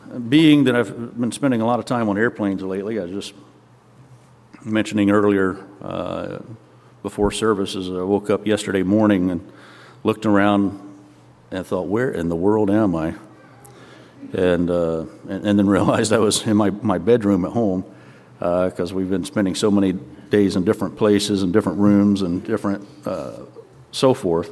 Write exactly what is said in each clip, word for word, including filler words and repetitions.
being that I've been spending a lot of time on airplanes lately, I was just mentioning earlier uh, before services, I woke up yesterday morning and looked around and thought, where in the world am I? And uh, and, and then realized I was in my, my bedroom at home because uh, we've been spending so many days in different places and different rooms and different uh, so forth.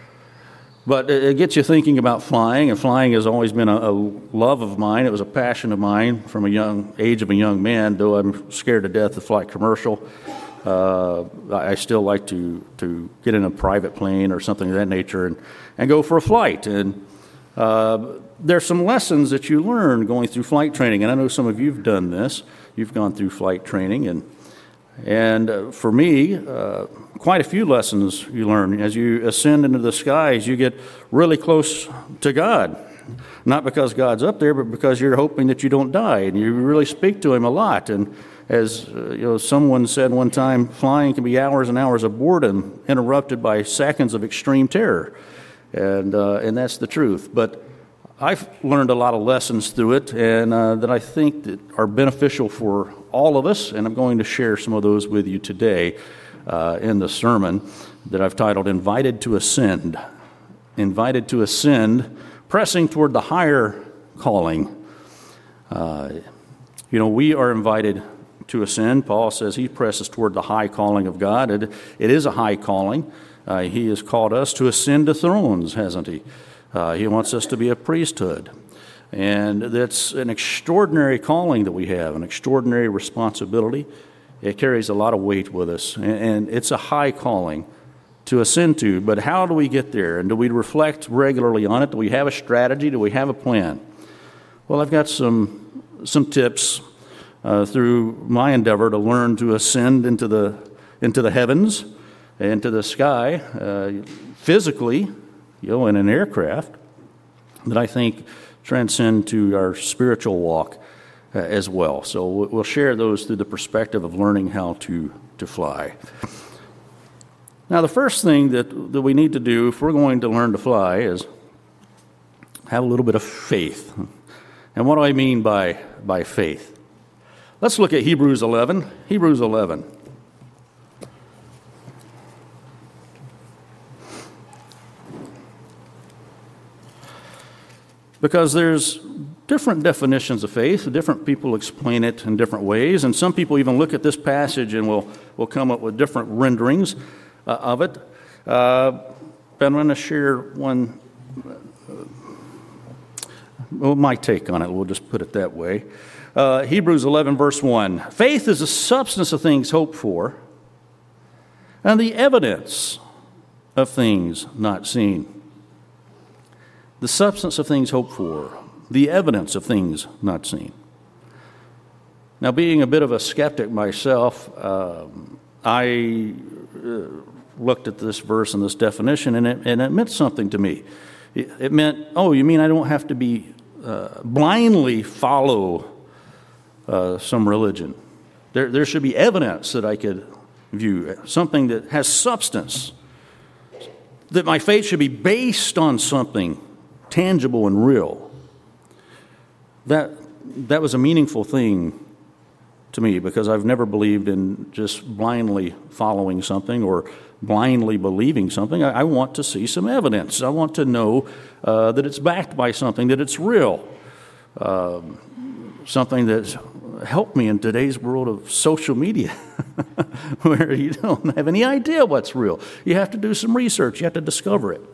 But it gets you thinking about flying, and flying has always been a, a love of mine. It was a passion of mine from a young age of a young man, though I'm scared to death to fly commercial. Uh, I still like to, to get in a private plane or something of that nature and, and go for a flight. And uh, there's some lessons that you learn going through flight training, and I know some of you have done this. You've gone through flight training, and And uh, for me, uh, quite a few lessons you learn. As you ascend into the skies, you get really close to God. Not because God's up there, but because you're hoping that you don't die, and you really speak to Him a lot. And as uh, you know, someone said one time, flying can be hours and hours of boredom interrupted by seconds of extreme terror. And uh, and that's the truth. But I've learned a lot of lessons through it, and uh, that I think that are beneficial for all of us, and I'm going to share some of those with you today uh, in the sermon that I've titled Invited to Ascend. Invited to Ascend, pressing toward the higher calling. Uh, you know, we are invited to ascend. Paul says he presses toward the high calling of God. It, it is a high calling. Uh, he has called us to ascend to thrones, hasn't he? Uh, he wants us to be a priesthood. And that's an extraordinary calling that we have, an extraordinary responsibility. It carries a lot of weight with us, and, and it's a high calling to ascend to. But how do we get there? And do we reflect regularly on it? Do we have a strategy? Do we have a plan? Well, I've got some some tips uh, through my endeavor to learn to ascend into the into the heavens, into the sky, uh, physically, you know, in an aircraft, that I think transcend to our spiritual walk uh, as well. So we'll share those through the perspective of learning how to, to fly. Now, the first thing that, that we need to do if we're going to learn to fly is have a little bit of faith. And what do I mean by, by faith? Let's look at Hebrews eleven. Hebrews eleven. Because there's different definitions of faith. Different people explain it in different ways. And some people even look at this passage and will, will come up with different renderings uh, of it. Uh, but I'm going to share one, uh, well, my take on it. We'll just put it that way. Uh, Hebrews eleven, verse one. Faith is the substance of things hoped for, and the evidence of things not seen. The substance of things hoped for, the evidence of things not seen. Now, being a bit of a skeptic myself, um, I uh, looked at this verse and this definition, and it, and it meant something to me. It, it meant, oh, you mean I don't have to be uh, blindly follow uh, some religion? There, there should be evidence that I could view, something that has substance, that my faith should be based on something tangible and real. That that was a meaningful thing to me, because I've never believed in just blindly following something or blindly believing something. I, I want to see some evidence. I want to know uh, that it's backed by something, that it's real, um, something that's helped me in today's world of social media, where you don't have any idea what's real. You have to do some research. You have to discover it.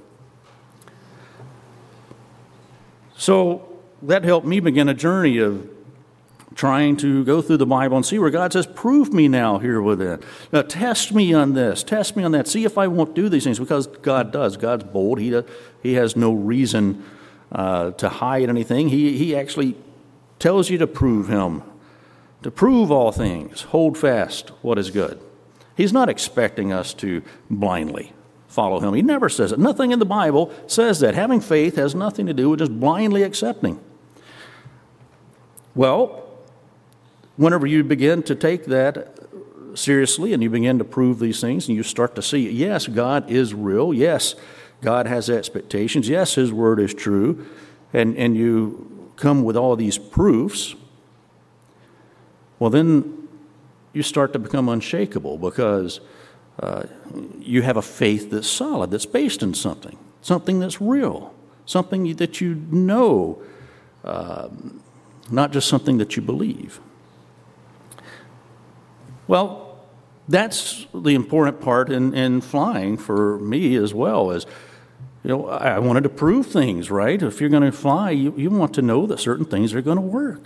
So that helped me begin a journey of trying to go through the Bible and see where God says, prove me now here within. Now, test me on this, test me on that. See if I won't do these things, because God does. God's bold. He does, he has no reason uh, to hide anything. He, he actually tells you to prove Him, to prove all things, hold fast what is good. He's not expecting us to blindly follow Him. He never says it. Nothing in the Bible says that. Having faith has nothing to do with just blindly accepting. Well, whenever you begin to take that seriously and you begin to prove these things and you start to see, yes, God is real. Yes, God has expectations. Yes, His Word is true. And, and you come with all these proofs, well, then you start to become unshakable because uh, you have a faith that's solid, that's based in something, something that's real, something that you know, uh, not just something that you believe. Well, that's the important part in, in flying for me as well. Is, you know, I wanted to prove things, right? If you're going to fly, you, you want to know that certain things are going to work.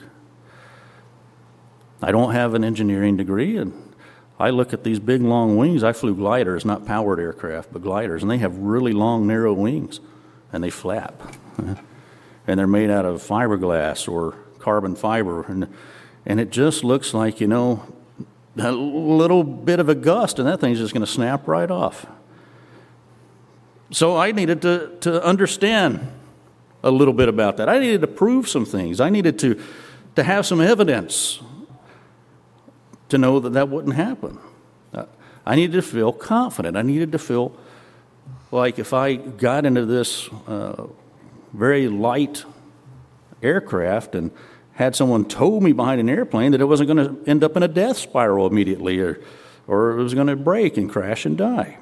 I don't have an engineering degree, and I look at these big, long wings. I flew gliders, not powered aircraft, but gliders, and they have really long, narrow wings, and they flap. And they're made out of fiberglass or carbon fiber, and and it just looks like, you know, a little bit of a gust, and that thing's just going to snap right off. So I needed to, to understand a little bit about that. I needed to prove some things. I needed to, to have some evidence to know that that wouldn't happen. Uh, I needed to feel confident. I needed to feel like if I got into this uh, very light aircraft and had someone tow me behind an airplane, that it wasn't going to end up in a death spiral immediately, or, or it was going to break and crash and die.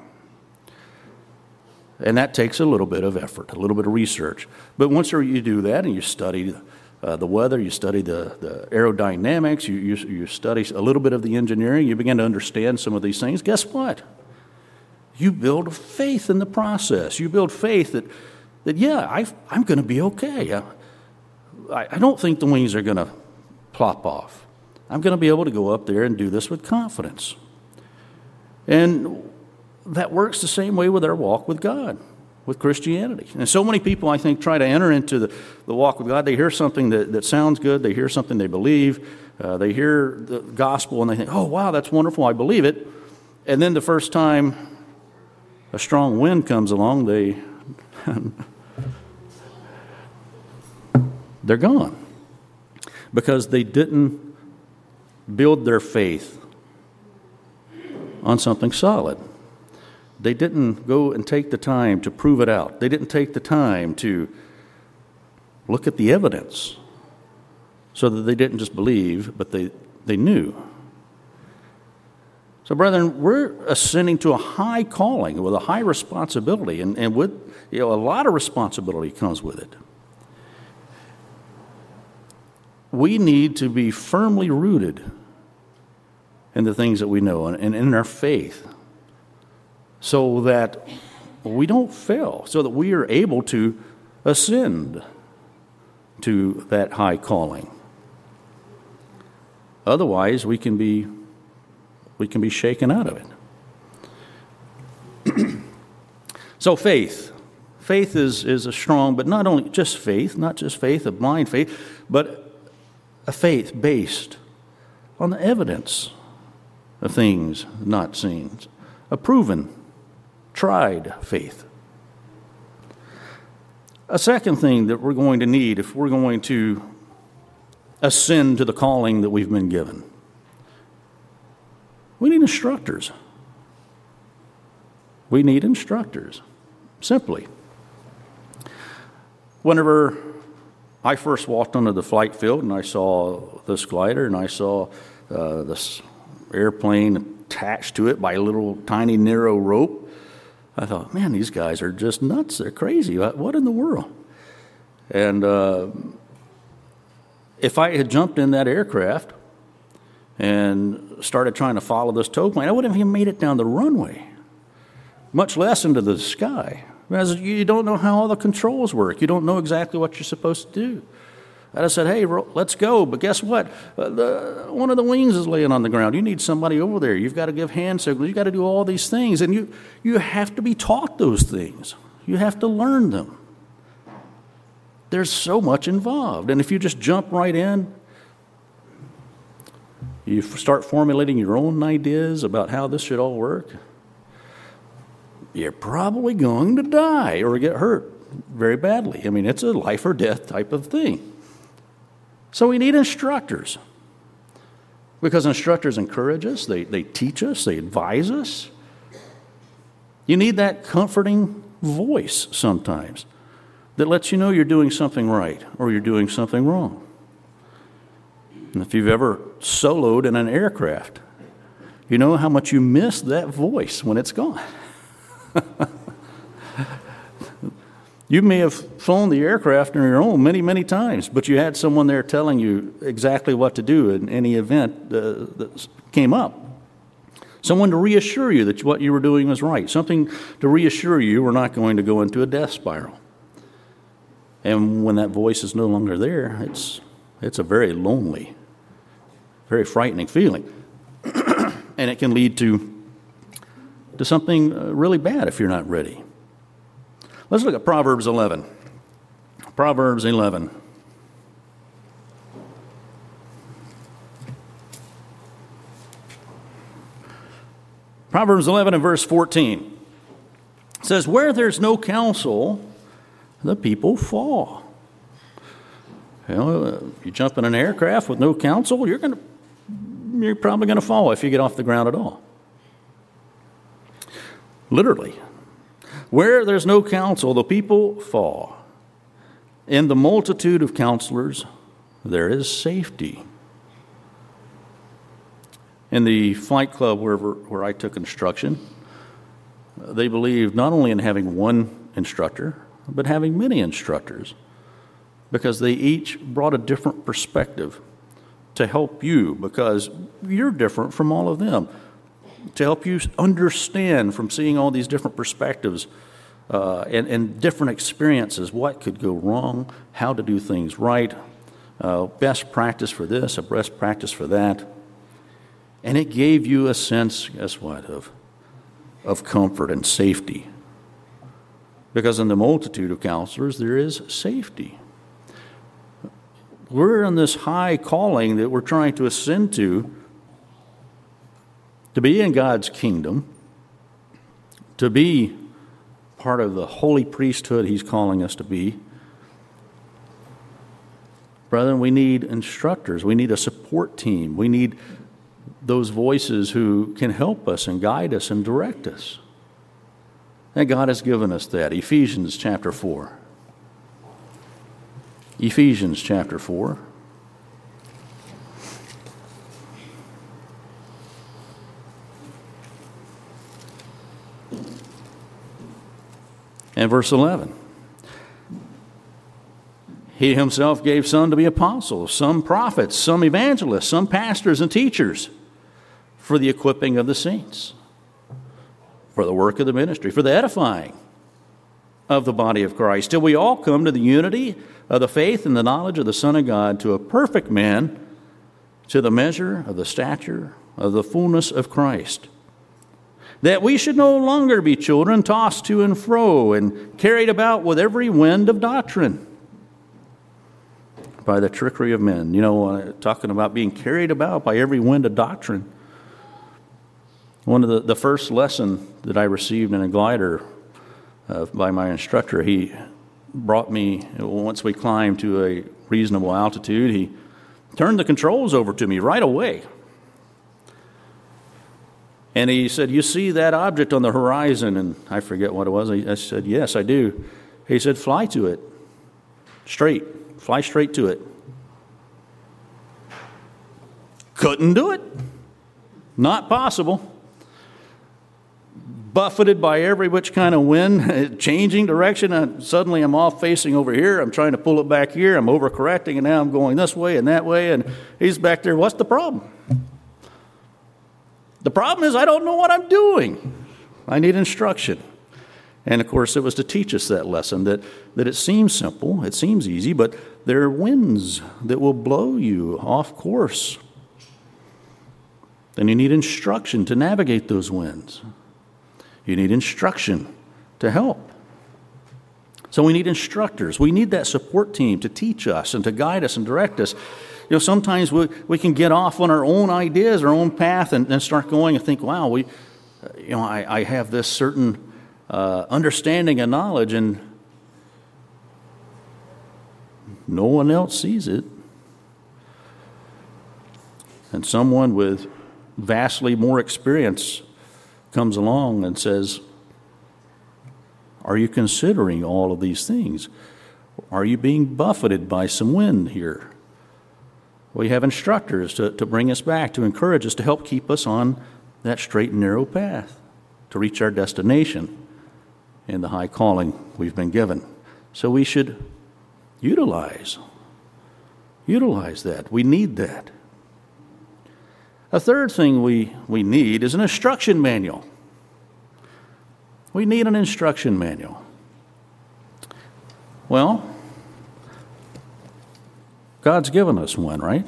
And that takes a little bit of effort, a little bit of research. But once you do that and you study uh, the weather, you study the, the aerodynamics, you, you, you study a little bit of the engineering, you begin to understand some of these things, guess what? You build faith in the process. You build faith that, that yeah, I, I'm going to be okay. I, I don't think the wings are going to plop off. I'm going to be able to go up there and do this with confidence. And that works the same way with our walk with God, with Christianity. And so many people, I think, try to enter into the, the walk with God. They hear something that, that sounds good. They hear something they believe. Uh, they hear the gospel and they think, oh, wow, that's wonderful. I believe it. And then the first time a strong wind comes along, they... they're gone because they didn't build their faith on something solid. They didn't go and take the time to prove it out. They didn't take the time to look at the evidence so that they didn't just believe, but they, they knew. So, brethren, we're ascending to a high calling with a high responsibility, and, and with, you know, a lot of responsibility comes with it. We need to be firmly rooted in the things that we know and, and in our faith so that we don't fail, so that we are able to ascend to that high calling. Otherwise, we can be we can be shaken out of it. So faith. Faith is, is a strong, but not only just faith, not just faith, a blind faith, but a faith based on the evidence of things not seen. A proven, tried faith. A second thing that we're going to need if we're going to ascend to the calling that we've been given, we need instructors. We need instructors, simply. Whenever I first walked onto the flight field and I saw this glider and I saw uh, this airplane attached to it by a little tiny narrow rope, I thought, man, these guys are just nuts. They're crazy. What in the world? And uh, if I had jumped in that aircraft and started trying to follow this tow plane, I wouldn't have even made it down the runway, much less into the sky. Because you don't know how all the controls work. You don't know exactly what you're supposed to do. And I said, hey, let's go. But guess what? Uh, the, one of the wings is laying on the ground. You need somebody over there. You've got to give hand signals. You've got to do all these things. And you, you have to be taught those things. You have to learn them. There's so much involved. And if you just jump right in, you start formulating your own ideas about how this should all work, you're probably going to die or get hurt very badly. I mean, it's a life or death type of thing. So we need instructors, because instructors encourage us, they, they teach us, they advise us. You need that comforting voice sometimes that lets you know you're doing something right or you're doing something wrong. And if you've ever soloed in an aircraft, you know how much you miss that voice when it's gone. You may have flown the aircraft on your own many, many times, but you had someone there telling you exactly what to do in any event uh, that came up. Someone to reassure you that what you were doing was right. Something to reassure you we're not going to go into a death spiral. And when that voice is no longer there, it's it's a very lonely, very frightening feeling. And it can lead to, to something really bad if you're not ready. Let's look at Proverbs eleven. Proverbs eleven. Proverbs eleven and verse fourteen. It says, where there's no counsel, the people fall. You know, you jump in an aircraft with no counsel, you're going to, you're probably going to fall if you get off the ground at all. Literally. Where there's no counsel, the people fall. In the multitude of counselors, there is safety. In the flight club where, where I took instruction, they believed not only in having one instructor, but having many instructors, because they each brought a different perspective to help you, because you're different from all of them, to help you understand from seeing all these different perspectives uh, and, and different experiences, what could go wrong, how to do things right, uh, best practice for this, a best practice for that. And it gave you a sense, guess what, of, of comfort and safety. Because in the multitude of counselors, there is safety. We're in this high calling that we're trying to ascend to, to be in God's kingdom, to be part of the holy priesthood He's calling us to be. Brethren, we need instructors. We need a support team. We need those voices who can help us and guide us and direct us. And God has given us that. Ephesians chapter four. Ephesians chapter four. And verse eleven. He himself gave some to be apostles, some prophets, some evangelists, some pastors and teachers for the equipping of the saints, for the work of the ministry, for the edifying of the body of Christ, till we all come to the unity of the faith and the knowledge of the Son of God, to a perfect man, to the measure of the stature of the fullness of Christ, that we should no longer be children tossed to and fro and carried about with every wind of doctrine by the trickery of men. You know, uh, talking about being carried about by every wind of doctrine. One of the, the first lesson that I received in a glider uh, by my instructor, he brought me, once we climbed to a reasonable altitude, he turned the controls over to me right away. And he said, you see that object on the horizon? And I forget what it was. I said, yes, I do. He said, fly to it. Straight. Fly straight to it. Couldn't do it. Not possible. Buffeted by every which kind of wind, changing direction. And suddenly I'm off facing over here. I'm trying to pull it back here. I'm overcorrecting, and now I'm going this way and that way. And he's back there. What's the problem? The problem is I don't know what I'm doing. I need instruction. And, of course, it was to teach us that lesson, that, that it seems simple, it seems easy, but there are winds that will blow you off course. And you need instruction to navigate those winds. You need instruction to help. So we need instructors. We need that support team to teach us and to guide us and direct us. You know, sometimes we, we can get off on our own ideas, our own path, and, and start going and think, wow, we, you know, I, I have this certain uh, understanding and knowledge, and no one else sees it. And someone with vastly more experience comes along and says, are you considering all of these things? Are you being buffeted by some wind here? We have instructors to, to bring us back, to encourage us, to help keep us on that straight and narrow path, to reach our destination in the high calling we've been given. So we should utilize, utilize that. We need that. A third thing we, we need is an instruction manual. We need an instruction manual. Well, God's given us one, right?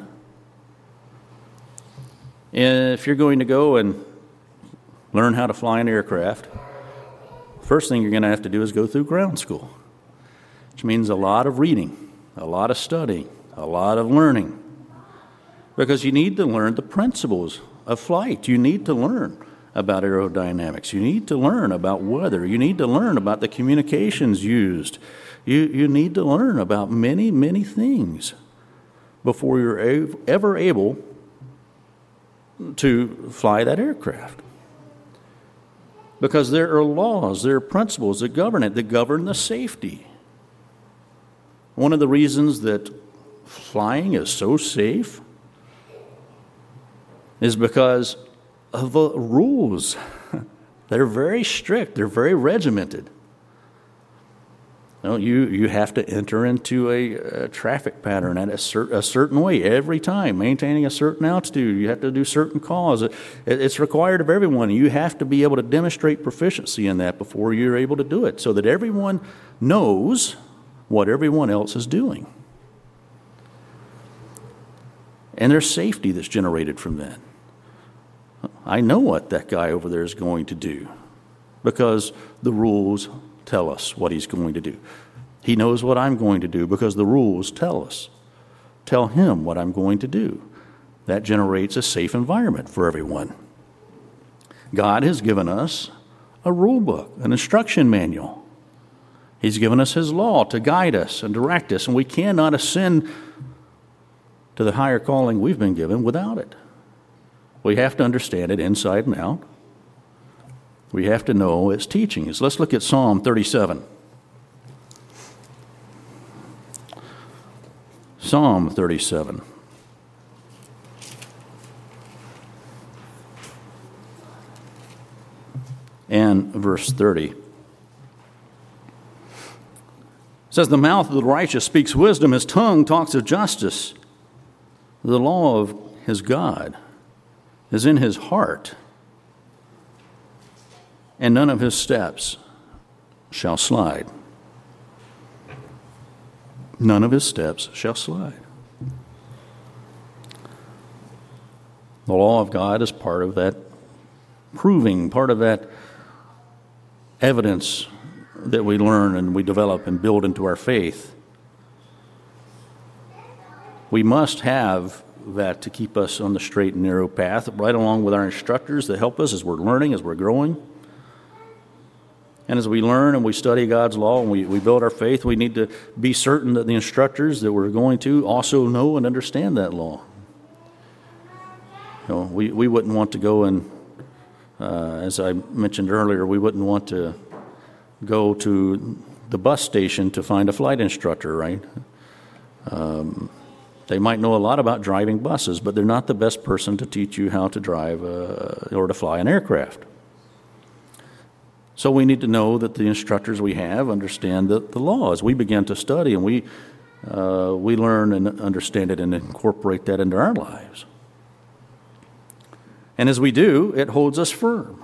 And if you're going to go and learn how to fly an aircraft, first thing you're going to have to do is go through ground school, which means a lot of reading, a lot of studying, a lot of learning, because you need to learn the principles of flight. You need to learn about aerodynamics. You need to learn about weather. You need to learn about the communications used. You, you need to learn about many, many things before you're ever able to fly that aircraft. Because there are laws, there are principles that govern it, that govern the safety. One of the reasons that flying is so safe is because of the rules. They're very strict, they're very regimented. You know, you, you have to enter into a, a traffic pattern at a, cer- a certain way every time, maintaining a certain altitude. You have to do certain calls. It, it's required of everyone. You have to be able to demonstrate proficiency in that before you're able to do it, so that everyone knows what everyone else is doing. And there's safety that's generated from that. I know what that guy over there is going to do because the rules tell us what he's going to do. He knows what I'm going to do because the rules tell us. Tell him what I'm going to do. That generates a safe environment for everyone. God has given us a rule book, an instruction manual. He's given us His law to guide us and direct us, and we cannot ascend to the higher calling we've been given without it. We have to understand it inside and out. We have to know its teachings. Let's look at Psalm thirty-seven. Psalm thirty-seven. And verse thirty. It says, "The mouth of the righteous speaks wisdom, his tongue talks of justice. The law of his God is in his heart, and none of his steps shall slide." None of his steps shall slide. The law of God is part of that proving, part of that evidence that we learn and we develop and build into our faith. We must have that to keep us on the straight and narrow path, right along with our instructors that help us as we're learning, as we're growing. And as we learn and we study God's law and we, we build our faith, we need to be certain that the instructors that we're going to also know and understand that law. You know, we, we wouldn't want to go and, uh, as I mentioned earlier, we wouldn't want to go to the bus station to find a flight instructor, right? Um, they might know a lot about driving buses, but they're not the best person to teach you how to drive uh, or to fly an aircraft. So we need to know that the instructors we have understand the, the law. As we begin to study and we uh, we learn and understand it and incorporate that into our lives. And as we do, it holds us firm.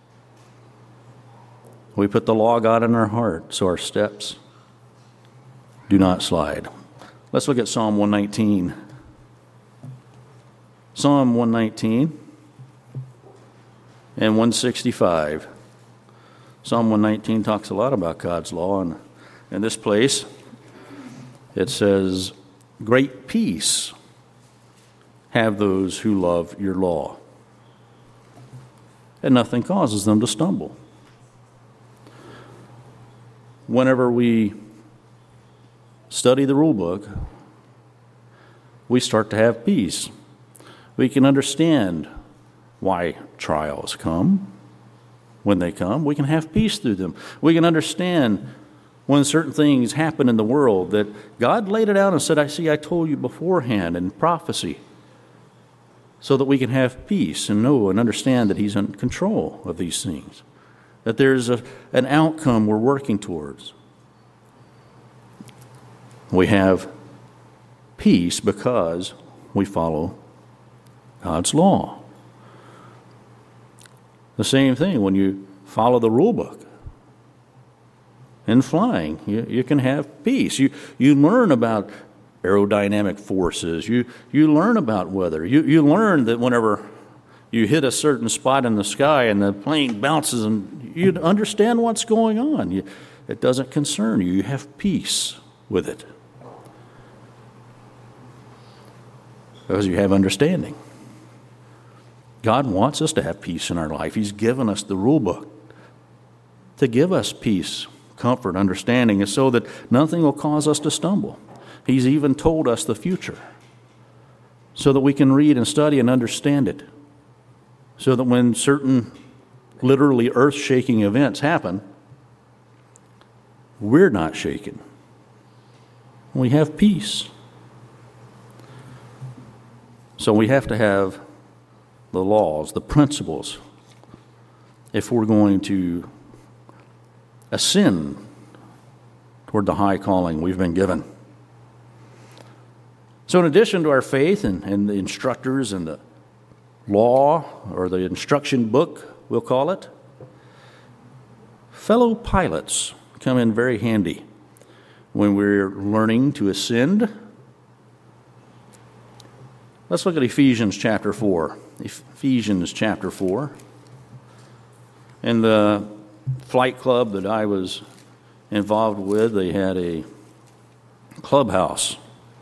We put the law of God in our heart so our steps do not slide. Let's look at Psalm one nineteen. Psalm one nineteen and one sixty-five. Psalm one nineteen talks a lot about God's law, and in this place it says, "Great peace have those who love your law, and nothing causes them to stumble." Whenever we study the rule book, we start to have peace. We can understand why trials come. When they come, we can have peace through them. We can understand when certain things happen in the world, that God laid it out and said, I see, I told you beforehand in prophecy, so that we can have peace and know and understand that He's in control of these things, that there's a, an outcome we're working towards. We have peace because we follow God's law. The same thing when you follow the rule book. In flying, you, you can have peace. You, you learn about aerodynamic forces. You, you learn about weather. You, you learn that whenever you hit a certain spot in the sky and the plane bounces, and you understand what's going on. You, it doesn't concern you. You have peace with it because you have understanding. God wants us to have peace in our life. He's given us the rule book to give us peace, comfort, understanding, is so that nothing will cause us to stumble. He's even told us the future so that we can read and study and understand it, so that when certain literally earth-shaking events happen, we're not shaken. We have peace. So we have to have the laws, the principles, if we're going to ascend toward the high calling we've been given. So in addition to our faith and, and the instructors and the law, or the instruction book, we'll call it, fellow pilots come in very handy when we're learning to ascend. Let's look at Ephesians chapter four. Ephesians chapter four. In the flight club that I was involved with, they had a clubhouse.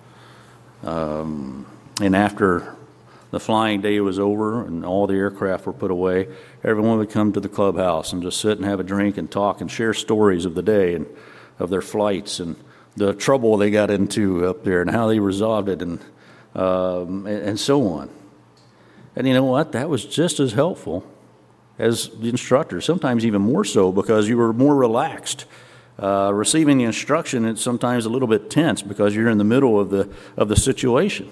Um, and after the flying day was over and all the aircraft were put away, everyone would come to the clubhouse and just sit and have a drink and talk and share stories of the day and of their flights and the trouble they got into up there and how they resolved it, and um, and, and so on. And you know what? That was just as helpful as the instructor, sometimes even more so, because you were more relaxed. Uh, receiving the instruction, it's sometimes a little bit tense because you're in the middle of the of the situation.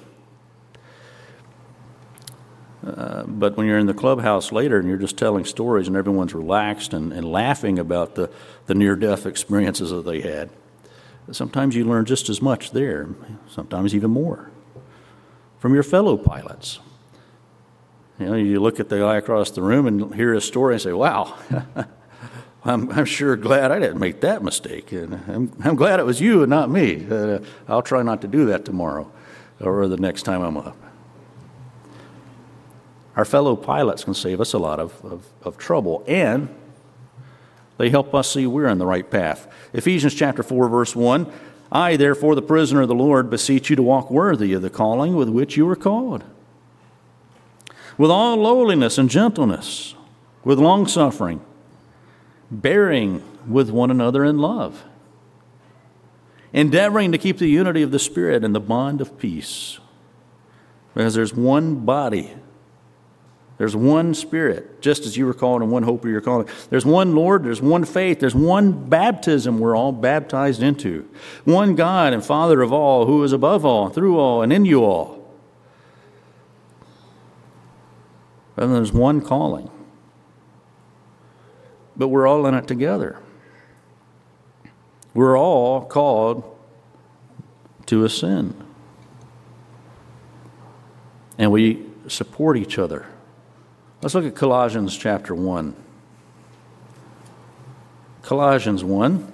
Uh, but when you're in the clubhouse later and you're just telling stories and everyone's relaxed and, and laughing about the, the near-death experiences that they had, sometimes you learn just as much there, sometimes even more, from your fellow pilots. You know, you look at the guy across the room and hear his story and say, wow, I'm, I'm sure glad I didn't make that mistake. And I'm, I'm glad it was you and not me. Uh, I'll try not to do that tomorrow or the next time I'm up. Our fellow pilots can save us a lot of, of, of trouble, and they help us see we're on the right path. Ephesians chapter four, verse one, I, therefore, the prisoner of the Lord, beseech you to walk worthy of the calling with which you were called, with all lowliness and gentleness, with longsuffering, bearing with one another in love, endeavoring to keep the unity of the Spirit and the bond of peace. Because there's one body, there's one Spirit, just as you were called in one hope of your calling. There's one Lord, there's one faith, there's one baptism we're all baptized into. One God and Father of all, who is above all, through all, and in you all. And there's one calling. But we're all in it together. We're all called to ascend. And we support each other. Let's look at Colossians chapter one. Colossians one.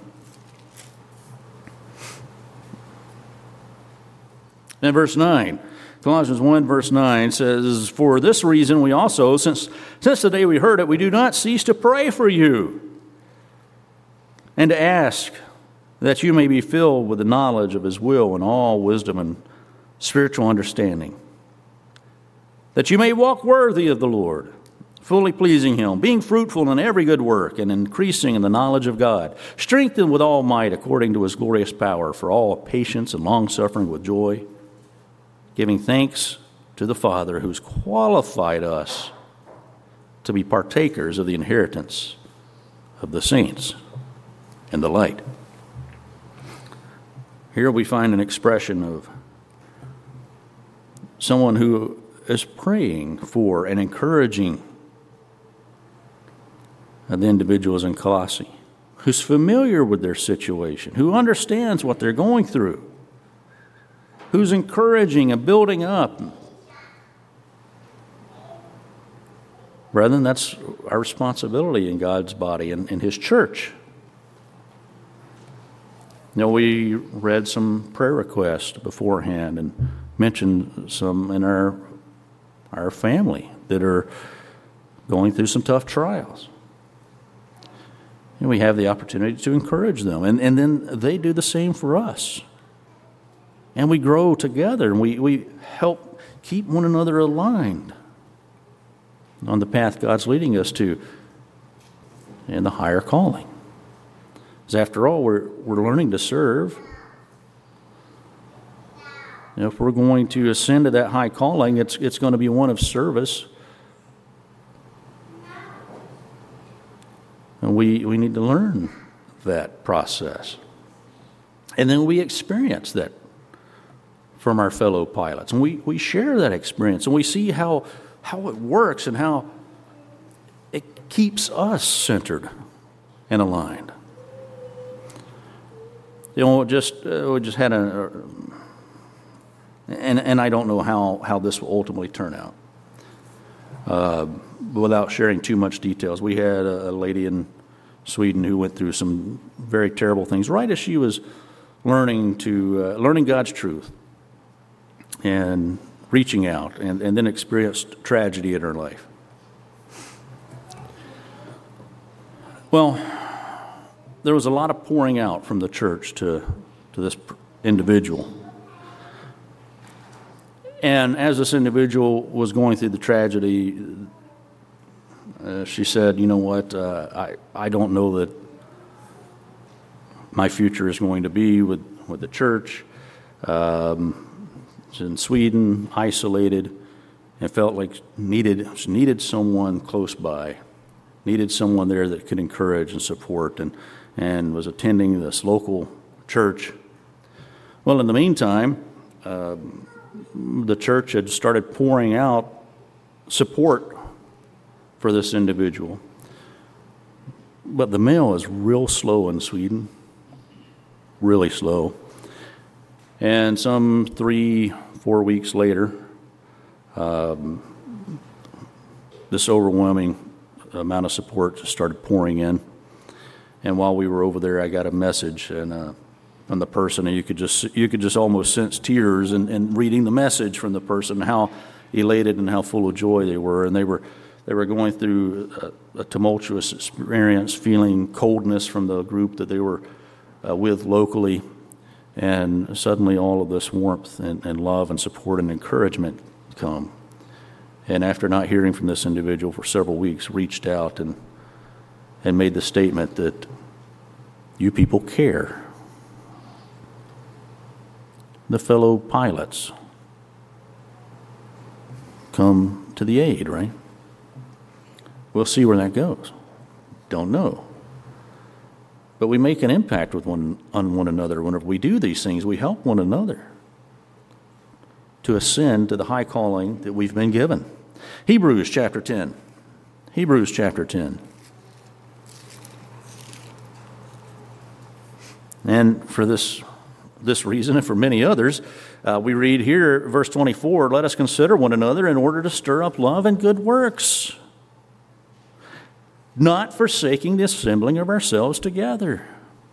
And verse nine. Colossians one, verse nine says, for this reason we also, since, since the day we heard it, we do not cease to pray for you and to ask that you may be filled with the knowledge of His will and all wisdom and spiritual understanding, that you may walk worthy of the Lord, fully pleasing Him, being fruitful in every good work and increasing in the knowledge of God, strengthened with all might according to His glorious power, for all patience and long-suffering with joy, giving thanks to the Father who's qualified us to be partakers of the inheritance of the saints in the light. Here we find an expression of someone who is praying for and encouraging the individuals in Colossae, who's familiar with their situation, who understands what they're going through, who's encouraging and building up. Brethren, that's our responsibility in God's body and in His church. You know, we read some prayer requests beforehand and mentioned some in our our family that are going through some tough trials. And we have the opportunity to encourage them. And, and then they do the same for us. And we grow together, and we, we help keep one another aligned on the path God's leading us to in the higher calling. Because after all, we're, we're learning to serve. You know, if we're going to ascend to that high calling, it's, it's going to be one of service. And we, we need to learn that process. And then we experience that from our fellow pilots. And we, we share that experience. And we see how, how it works and how it keeps us centered and aligned. You know, just uh, we just had a... And, and I don't know how, how this will ultimately turn out. Uh, without sharing too much details, we had a, a lady in Sweden who went through some very terrible things right as she was learning to uh, learning God's truth and reaching out, and, and then experienced tragedy in her life. Well, there was a lot of pouring out from the church to to this individual. And as this individual was going through the tragedy, uh, she said, you know what, uh, I, I don't know that my future is going to be with, with the church. Um, she's in Sweden, isolated, and felt like needed she needed someone close by, needed someone there that could encourage and support, and, and was attending this local church. Well, in the meantime, uh, the church had started pouring out support for this individual. But the mail is real slow in Sweden, really slow. And some three, four weeks later, um, this overwhelming amount of support just started pouring in. And while we were over there, I got a message, and uh, from the person, and you could just you could just almost sense tears in, in reading the message from the person, how elated and how full of joy they were. And they were they were going through a, a tumultuous experience, feeling coldness from the group that they were uh, with locally, and suddenly all of this warmth and, and love and support and encouragement come. And after not hearing from this individual for several weeks, reached out and and made the statement that you people care. The fellow pilots come to the aid, right? We'll see where that goes. Don't know. But we make an impact with one on one another. Whenever we do these things, we help one another to ascend to the high calling that we've been given. Hebrews chapter ten. Hebrews chapter ten. And for this this reason and for many others, uh, we read here, verse twenty-four, let us consider one another in order to stir up love and good works, not forsaking the assembling of ourselves together,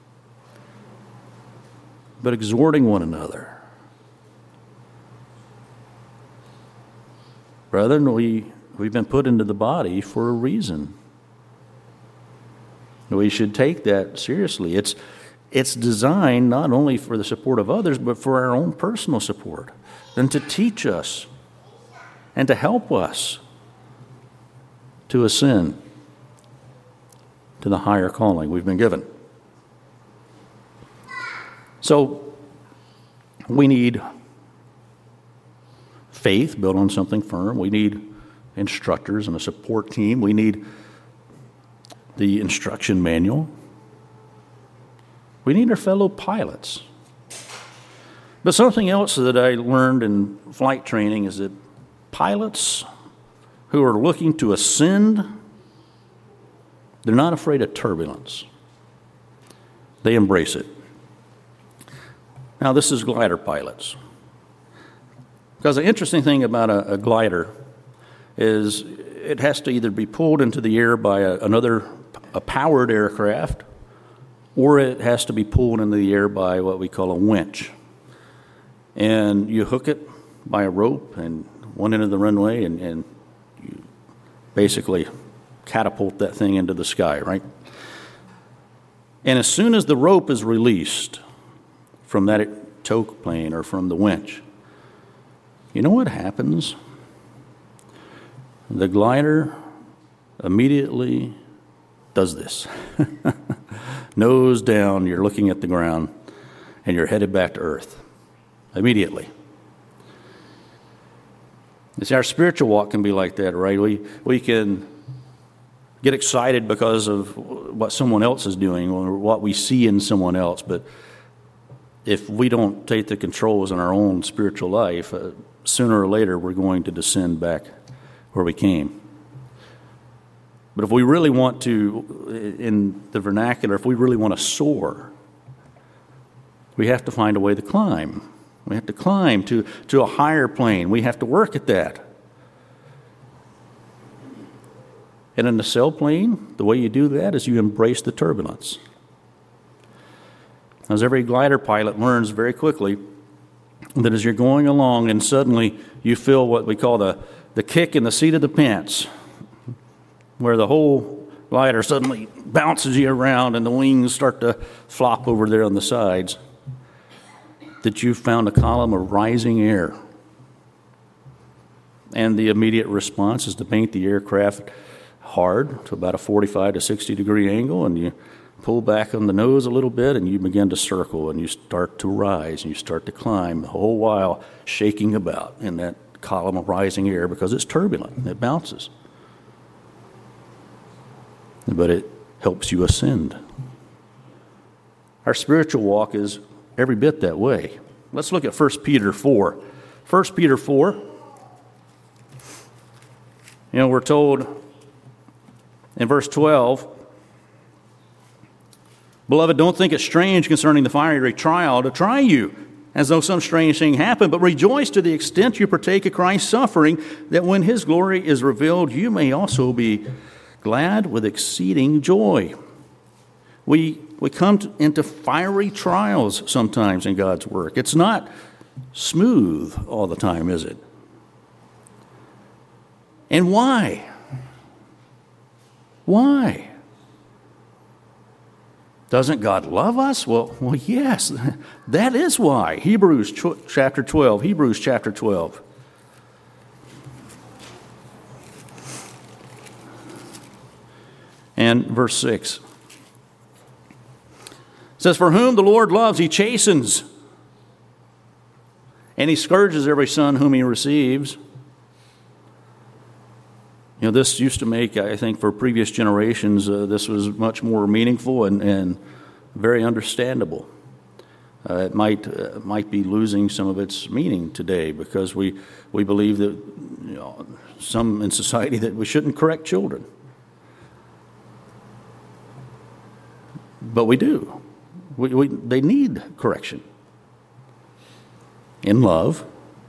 but exhorting one another. Brethren, we, we've been put into the body for a reason. We should take that seriously. It's It's designed not only for the support of others, but for our own personal support, and to teach us and to help us to ascend to the higher calling we've been given. So we need faith built on something firm. We need instructors and a support team. We need the instruction manual. We need our fellow pilots But something else that I learned in flight training is that pilots who are looking to ascend, they're not afraid of turbulence. They embrace it. Now, this is glider pilots. Because the interesting thing about a, a glider is it has to either be pulled into the air by a, another a powered aircraft, or it has to be pulled into the air by what we call a winch. And you hook it by a rope and one end of the runway, and, and you basically catapult that thing into the sky, right? And as soon as the rope is released from that tow plane or from the winch, you know what happens? The glider immediately does this. Nose down, you're looking at the ground, and you're headed back to earth. Immediately. You see, our spiritual walk can be like that, right? We we can get excited because of what someone else is doing or what we see in someone else, but if we don't take the controls in our own spiritual life, uh, sooner or later we're going to descend back where we came. But if we really want to, in the vernacular, if we really want to soar, we have to find a way to climb. We have to climb to, to a higher plane. We have to work at that. And in the sailplane, the way you do that is you embrace the turbulence. As every glider pilot learns very quickly, that as you're going along and suddenly you feel what we call the, the kick in the seat of the pants, where the whole glider suddenly bounces you around and the wings start to flop over there on the sides, that you've found a column of rising air. And the immediate response is to paint the aircraft hard to about a forty-five to sixty degree angle, and you pull back on the nose a little bit and you begin to circle and you start to rise and you start to climb, the whole while shaking about in that column of rising air because it's turbulent, it bounces. But it helps you ascend. Our spiritual walk is every bit that way. Let's look at First Peter four. First Peter four, you know, we're told in verse twelve, "Beloved, don't think it strange concerning the fiery trial to try you, as though some strange thing happened, but rejoice to the extent you partake of Christ's suffering, that when his glory is revealed, you may also be glad with exceeding joy." We we come to, into fiery trials sometimes in God's work. It's not smooth all the time, is it? And why? Why? Doesn't God love us? Well, well, yes, that is why. Hebrews chapter twelve. Hebrews chapter twelve. And verse six. It says, "For whom the Lord loves, he chastens, and he scourges every son whom he receives." You know, this used to make, I think, for previous generations, uh, this was much more meaningful and, and very understandable. Uh, it might uh, might be losing some of its meaning today because we, we believe that, you know, some in society that we shouldn't correct children. But we do. We, we, they need correction in love.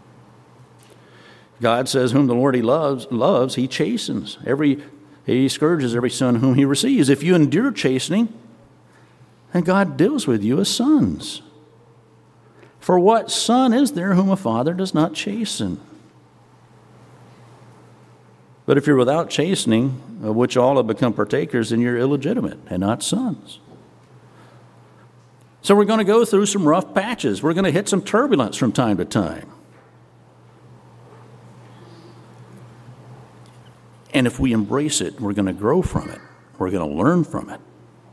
God says, "Whom the Lord he loves, loves, he chastens. Every he scourges every son whom he receives. If you endure chastening, and God deals with you as sons. For what son is there whom a father does not chasten? But if you're without chastening, of which all have become partakers, then you're illegitimate and not sons." So we're going to go through some rough patches. We're going to hit some turbulence from time to time. And if we embrace it, we're going to grow from it. We're going to learn from it.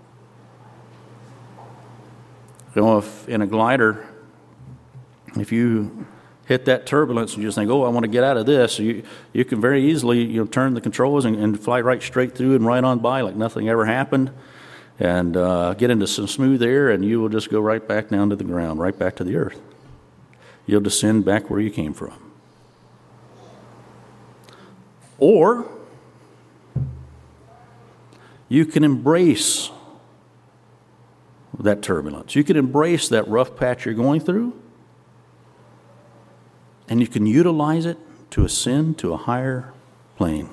You know, if in a glider, if you hit that turbulence and you just think, "Oh, I want to get out of this," you you can very easily, you know, turn the controls and, and fly right straight through and right on by like nothing ever happened, and uh, get into some smooth air, and you will just go right back down to the ground, right back to the earth. you'll descend back where you came from. Or you can embrace that turbulence. You can embrace that rough patch you're going through, and you can utilize it to ascend to a higher plane.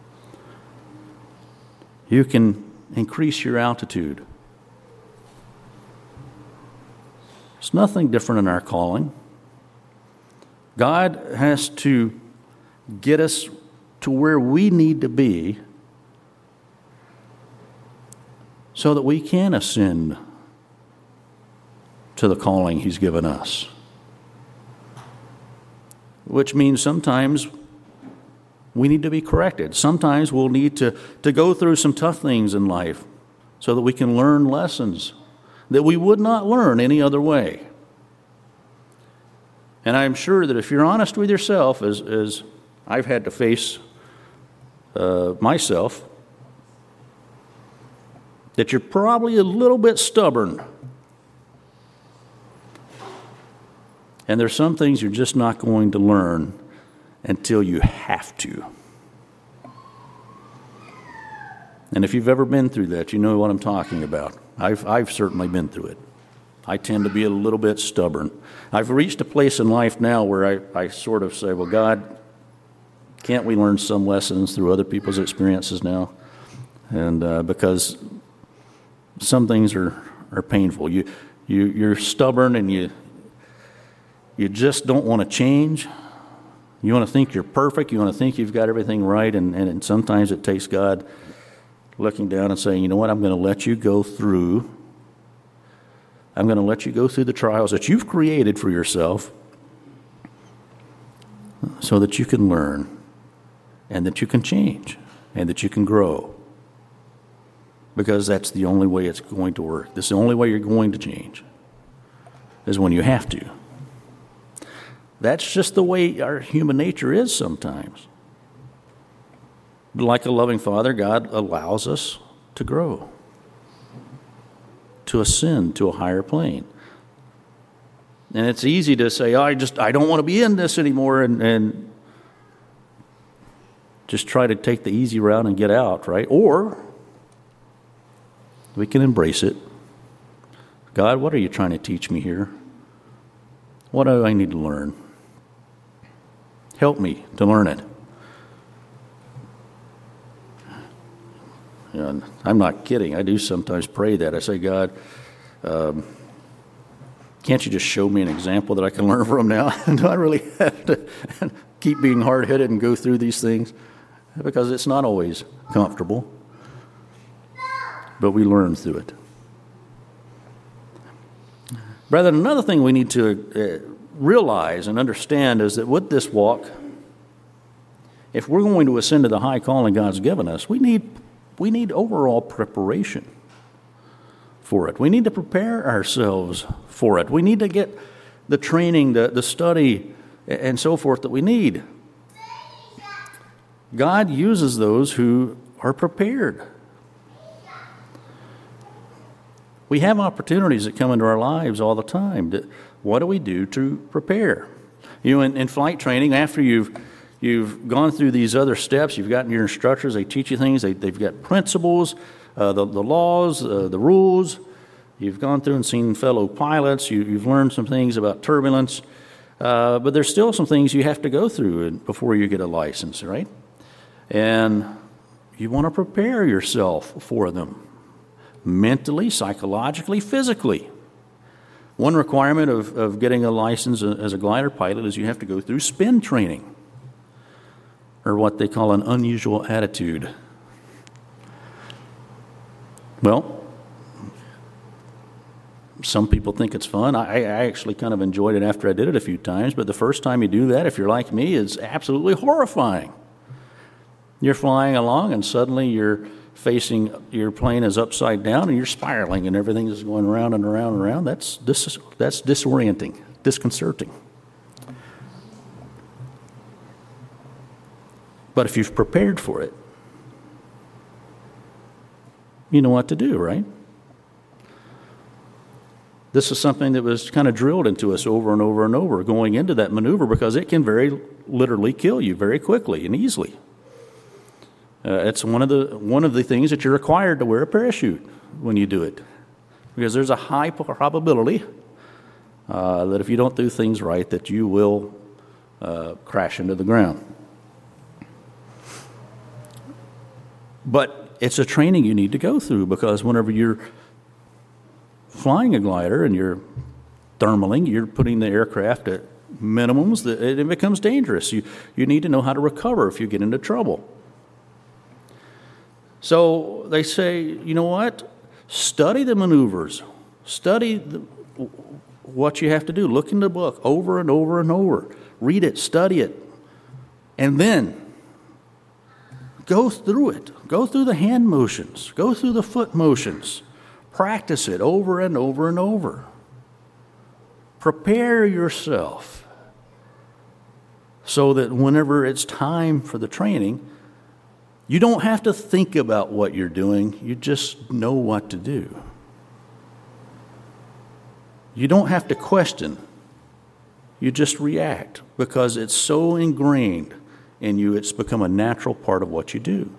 You can increase your altitude. It's nothing different in our calling. God has to get us to where we need to be so that we can ascend to the calling He's given us. Which means sometimes we need to be corrected. Sometimes we'll need to, to go through some tough things in life so that we can learn lessons that we would not learn any other way. And I'm sure that if you're honest with yourself, as, as I've had to face uh, myself, that you're probably a little bit stubborn. And there's some things you're just not going to learn until you have to. And if you've ever been through that, you know what I'm talking about. I've, I've certainly been through it. I tend to be a little bit stubborn. I've reached a place in life now where I, I sort of say, well, God, can't we learn some lessons through other people's experiences now? And uh, because some things are, are painful. You, you, you're stubborn and you, you just don't want to change. You want to think you're perfect. You want to think you've got everything right. And, and, and sometimes it takes God looking down and saying, you know what, I'm going to let you go through. I'm going to let you go through the trials that you've created for yourself so that you can learn and that you can change and that you can grow. Because that's the only way it's going to work. That's the only way you're going to change is when you have to. That's just the way our human nature is sometimes. But like a loving Father, God allows us to grow, to ascend to a higher plane. And it's easy to say, oh, I just I don't want to be in this anymore, and, and just try to take the easy route and get out, right? Or we can embrace it. God, what are you trying to teach me here? What do I need to learn? Help me to learn it. And I'm not kidding. I do sometimes pray that. I say, God, um, can't you just show me an example that I can learn from now? Do I really have to keep being hard-headed and go through these things? Because it's not always comfortable. But we learn through it. Brethren, another thing we need to uh, realize and understand is that with this walk, if we're going to ascend to the high calling God's given us, we need we need overall preparation for it. We need to prepare ourselves for it. We need to get the training, the, the study, and so forth that we need. God uses those who are prepared. We have opportunities that come into our lives all the time. What do we do to prepare? You know, in, in flight training, after you've you've gone through these other steps, you've gotten your instructors, they teach you things, they, they've got principles, uh, the, the laws, uh, the rules. You've gone through and seen fellow pilots. You, you've learned some things about turbulence. Uh, but there's still some things you have to go through before you get a license, right? And you want to prepare yourself for them. Mentally, psychologically, physically. One requirement of, of getting a license as a glider pilot is you have to go through spin training, or what they call an unusual attitude. Well, some people think it's fun. I, I actually kind of enjoyed it after I did it a few times, but the first time you do that, if you're like me, it's absolutely horrifying. You're flying along and suddenly you're facing, your plane is upside down and you're spiraling and everything is going around and around and around. That's, dis- that's disorienting, disconcerting. But if you've prepared for it, you know what to do, right? This is something that was kind of drilled into us over and over and over going into that maneuver, because it can very literally kill you very quickly and easily. Uh, it's one of the one of the things that you're required to wear a parachute when you do it, because there's a high probability uh, that if you don't do things right, that you will uh, crash into the ground. But it's a training you need to go through, because whenever you're flying a glider and you're thermaling, you're putting the aircraft at minimums, that it becomes dangerous. You, you need to know how to recover if you get into trouble. So they say, you know what? Study the maneuvers. Study the, what you have to do. Look in the book over and over and over. Read it, study it. And then go through it. Go through the hand motions. Go through the foot motions. Practice it over and over and over. Prepare yourself so that whenever it's time for the training, you don't have to think about what you're doing. You just know what to do. You don't have to question. You just react, because it's so ingrained in you, it's become a natural part of what you do.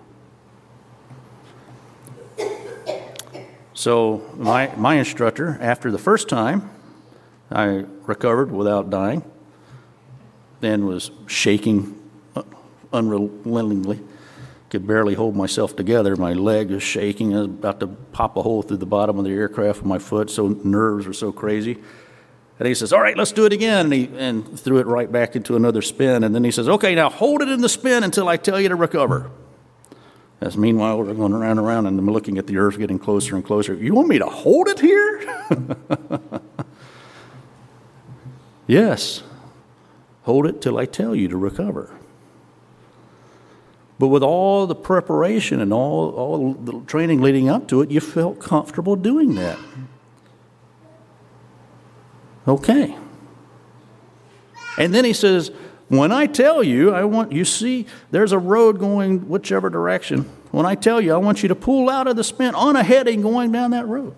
So my, my instructor, after the first time, I recovered without dying, then was shaking unrelentingly. Could barely hold myself together. My leg was shaking. I was about to pop a hole through the bottom of the aircraft with my foot, so nerves were so crazy. And he says, all right, let's do it again. And he and threw it right back into another spin. And then he says, okay, now hold it in the spin until I tell you to recover. As meanwhile, we're going around and around, and I'm looking at the earth getting closer and closer. You want me to hold it here? Yes. Hold it till I tell you to recover. But with all the preparation and all, all the training leading up to it, you felt comfortable doing that. Okay. And then he says, when I tell you, I want you see there's a road going whichever direction. When I tell you, I want you to pull out of the spin on a heading going down that road.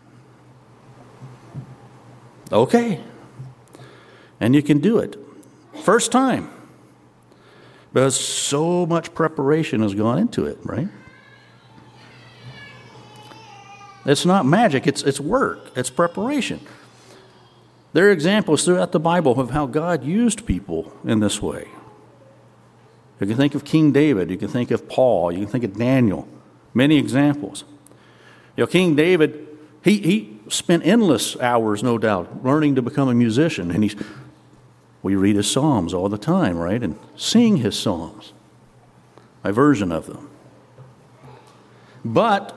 Okay. And you can do it. First time. Because so much preparation has gone into it, right? It's not magic, it's it's work, it's preparation. There are examples throughout the Bible of how God used people in this way. You can think of King David, you can think of Paul, you can think of Daniel, many examples. You know, King David, he, he spent endless hours, no doubt, learning to become a musician, and he's we read his Psalms all the time, right? And sing his Psalms, my version of them. But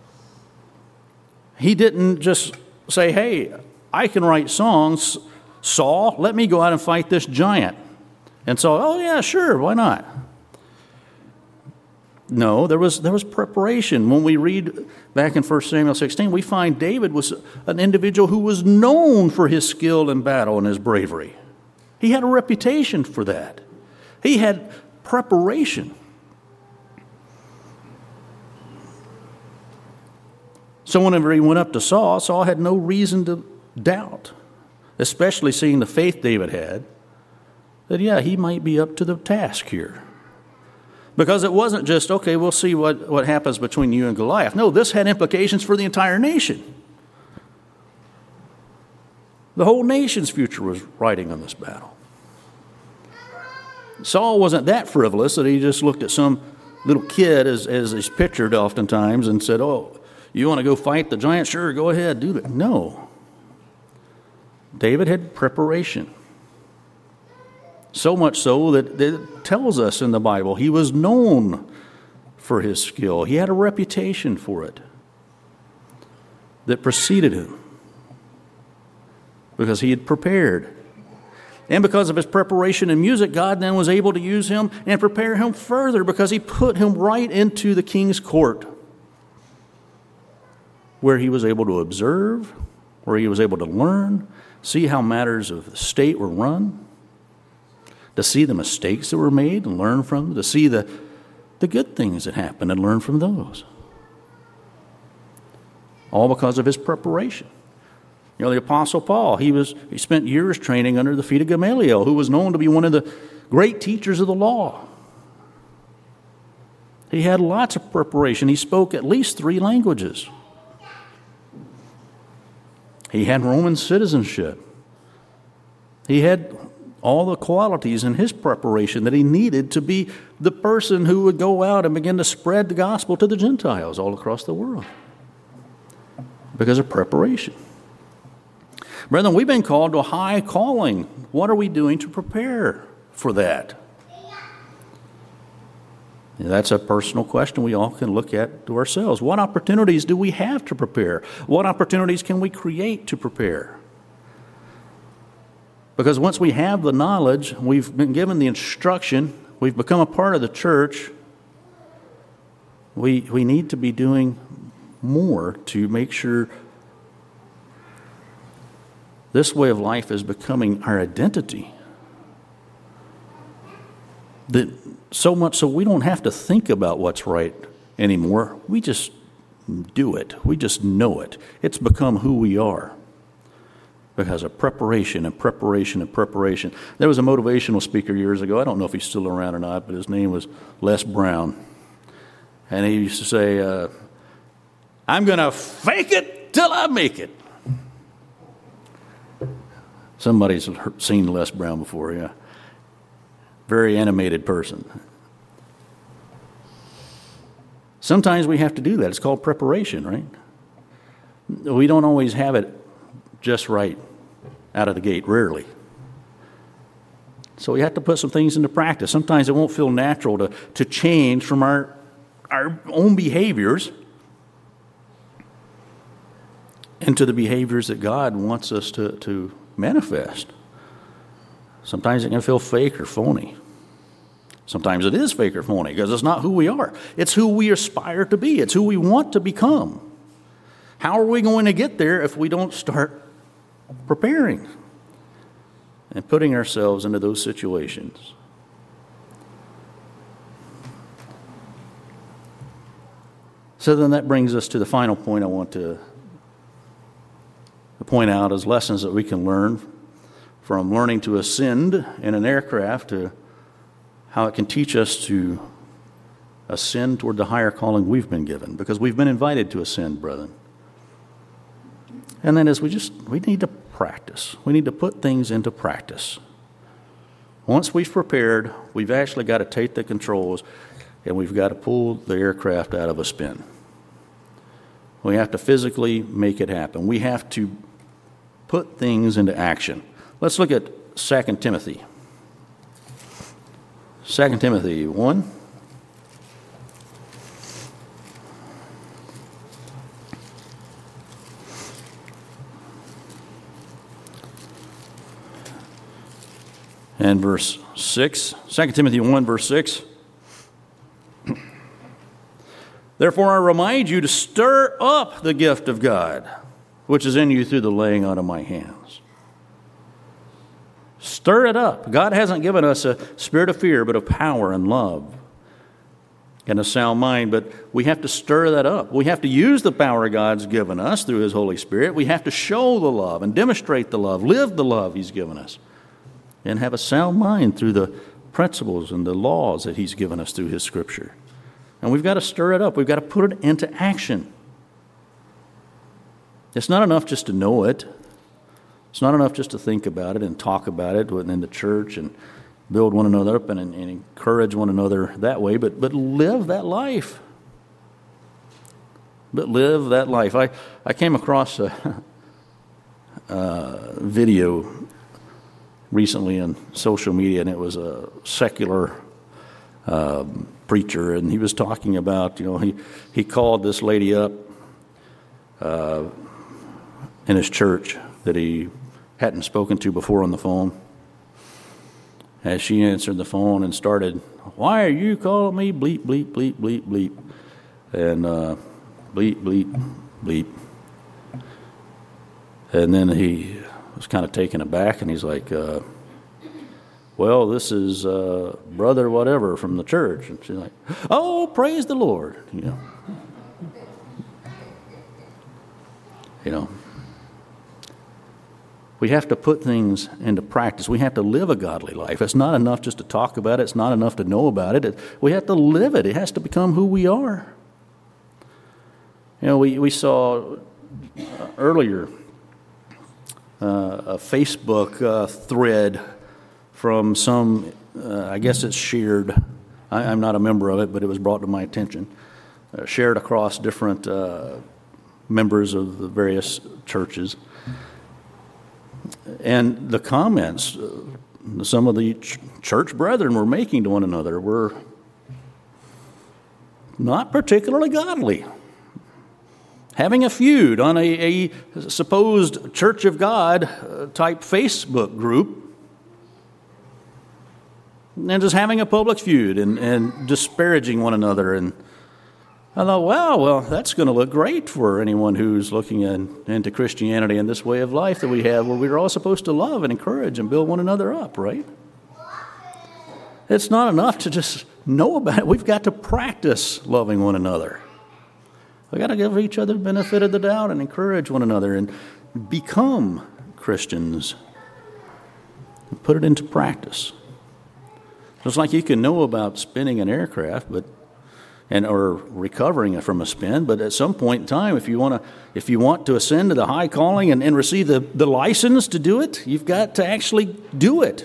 he didn't just say, hey, I can write songs, Saul, let me go out and fight this giant. And so, oh yeah, sure, why not? No, there was there was preparation. When we read back in First Samuel sixteen, we find David was an individual who was known for his skill in battle and his bravery. He had a reputation for that. He had preparation. So whenever he went up to Saul, Saul had no reason to doubt, especially seeing the faith David had, that, yeah, he might be up to the task here. Because it wasn't just, okay, we'll see what, what happens between you and Goliath. No, this had implications for the entire nation. The whole nation's future was riding on this battle. Saul wasn't that frivolous that he just looked at some little kid, as, as is pictured oftentimes, and said, oh, you want to go fight the giant? Sure, go ahead, do that. No. David had preparation. So much so that it tells us in the Bible he was known for his skill. He had a reputation for it that preceded him, because he had prepared. And because of his preparation in music, God then was able to use him and prepare him further, because he put him right into the king's court, where he was able to observe, where he was able to learn, see how matters of the state were run, to see the mistakes that were made and learn from them, to see the, the good things that happened and learn from those. All because of his preparation. You know, the Apostle Paul, he was he spent years training under the feet of Gamaliel, who was known to be one of the great teachers of the law. He had lots of preparation. He spoke at least three languages. He had Roman citizenship. He had all the qualities in his preparation that he needed to be the person who would go out and begin to spread the gospel to the Gentiles all across the world because of preparation. Brethren, we've been called to a high calling. What are we doing to prepare for that? And that's a personal question we all can look at to ourselves. What opportunities do we have to prepare? What opportunities can we create to prepare? Because once we have the knowledge, we've been given the instruction, we've become a part of the church, we, we need to be doing more to make sure this way of life is becoming our identity. That so much so we don't have to think about what's right anymore. We just do it. We just know it. It's become who we are because of preparation and preparation and preparation. There was a motivational speaker years ago. I don't know if he's still around or not, but his name was Les Brown. And he used to say, uh, I'm going to fake it till I make it. Somebody's seen Les Brown before, yeah. Very animated person. Sometimes we have to do that. It's called preparation, right? We don't always have it just right out of the gate, rarely. So we have to put some things into practice. Sometimes it won't feel natural to, to change from our, our own behaviors into the behaviors that God wants us to, to manifest. Sometimes it can feel fake or phony. Sometimes it is fake or phony because it's not who we are. It's who we aspire to be. It's who we want to become. How are we going to get there if we don't start preparing and putting ourselves into those situations? So then that brings us to the final point I want to point out as lessons that we can learn from learning to ascend in an aircraft to how it can teach us to ascend toward the higher calling we've been given, because we've been invited to ascend, brethren. And then as we just, we need to practice. We need to put things into practice. Once we've prepared, we've actually got to take the controls and we've got to pull the aircraft out of a spin. We have to physically make it happen. We have to put things into action. Let's look at Second Timothy. Second Timothy one. And verse six. Second Timothy one, verse six. Therefore I remind you to stir up the gift of God, which is in you through the laying on of my hands. Stir it up. God hasn't given us a spirit of fear, but of power and love and a sound mind. But we have to stir that up. We have to use the power God's given us through His Holy Spirit. We have to show the love and demonstrate the love, live the love He's given us, and have a sound mind through the principles and the laws that He's given us through His Scripture. And we've got to stir it up. We've got to put it into action. It's not enough just to know it. It's not enough just to think about it and talk about it in the church and build one another up and, and encourage one another that way, but, but live that life. But live that life. I, I came across a, a video recently on social media, and it was a secular um, preacher, and he was talking about, you know, he, he called this lady up uh, in his church that he hadn't spoken to before on the phone. As she answered the phone and started, "Why are you calling me? Bleep, bleep, bleep, bleep, bleep." And uh, bleep, bleep, bleep. And then he was kind of taken aback, and he's like, uh, well, this is uh, brother whatever from the church. And she's like, "Oh, praise the Lord." You know. You know. We have to put things into practice. We have to live a godly life. It's not enough just to talk about it. It's not enough to know about it. It we have to live it. It has to become who we are. You know, we, we saw earlier uh, a Facebook uh, thread from some, uh, I guess it's shared. I, I'm not a member of it, but it was brought to my attention. Uh, shared across different uh, members of the various churches. And the comments uh, some of the ch- church brethren were making to one another were not particularly godly. Having a feud on a, a supposed Church of God uh, type Facebook group, and just having a public feud and, and disparaging one another. And I thought, wow, well, that's going to look great for anyone who's looking in, into Christianity and this way of life that we have, where we're all supposed to love and encourage and build one another up, right? It's not enough to just know about it. We've got to practice loving one another. We've got to give each other the benefit of the doubt and encourage one another and become Christians and put it into practice. Just like you can know about spinning an aircraft, but and or recovering it from a spin, but at some point in time, if you want to, if you want to ascend to the high calling and, and receive the, the license to do it, you've got to actually do it.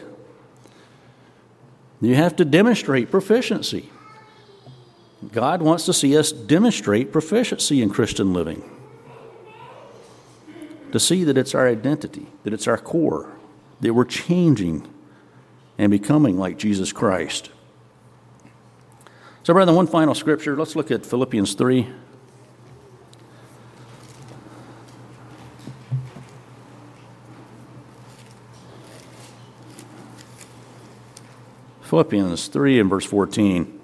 You have to demonstrate proficiency. God wants to see us demonstrate proficiency in Christian living. To see that it's our identity, that it's our core, that we're changing and becoming like Jesus Christ. So, brethren, one final scripture. Let's look at Philippians three. Philippians three and verse fourteen.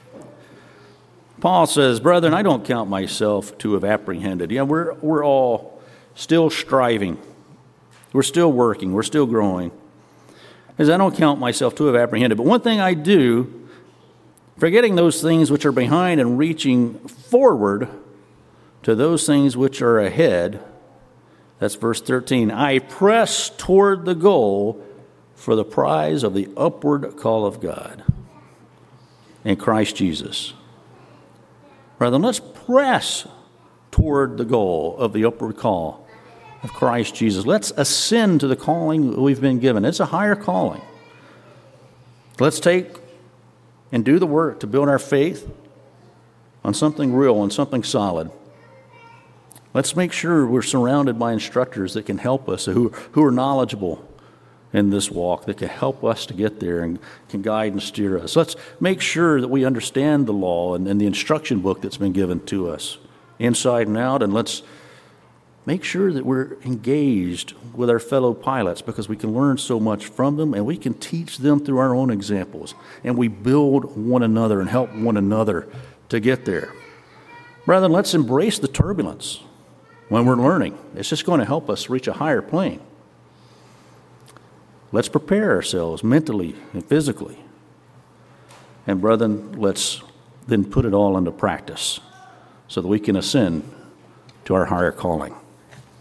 Paul says, "Brethren, I don't count myself to have apprehended." Yeah, we're we're all still striving. We're still working. We're still growing. As I don't count myself to have apprehended. But one thing I do, forgetting those things which are behind and reaching forward to those things which are ahead. That's verse thirteen. I press toward the goal for the prize of the upward call of God in Christ Jesus. Brethren, let's press toward the goal of the upward call of Christ Jesus. Let's ascend to the calling we've been given. It's a higher calling. Let's take and do the work to build our faith on something real, on something solid. Let's make sure we're surrounded by instructors that can help us, who, who are knowledgeable in this walk, that can help us to get there and can guide and steer us. Let's make sure that we understand the law and, and the instruction book that's been given to us inside and out, and let's make sure that we're engaged with our fellow pilots, because we can learn so much from them and we can teach them through our own examples. And we build one another and help one another to get there. Brethren, let's embrace the turbulence when we're learning. It's just going to help us reach a higher plane. Let's prepare ourselves mentally and physically. And brethren, let's then put it all into practice so that we can ascend to our higher calling.